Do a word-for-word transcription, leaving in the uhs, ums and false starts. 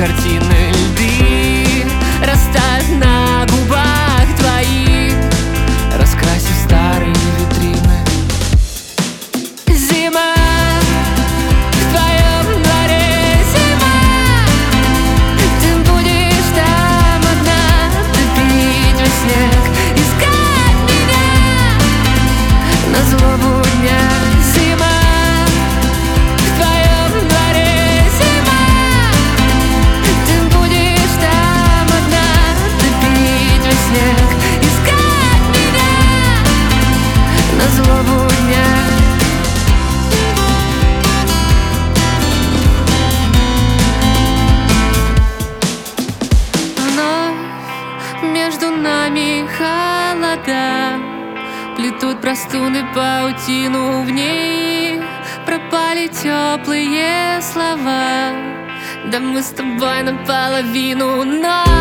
картины льды, растают на губах твоих, раскрасив старые витрины. Зима, в твоем дворе зима, ты будешь там одна, топить во снег, искать меня на злобу дня. Зима, в твоем дворе зима, ты будешь там одна, топить во снег, искать меня на злобу дня. Между нами холода, плетут простуны паутину, в ней пропали теплые слова. Да мы с тобой наполовину, но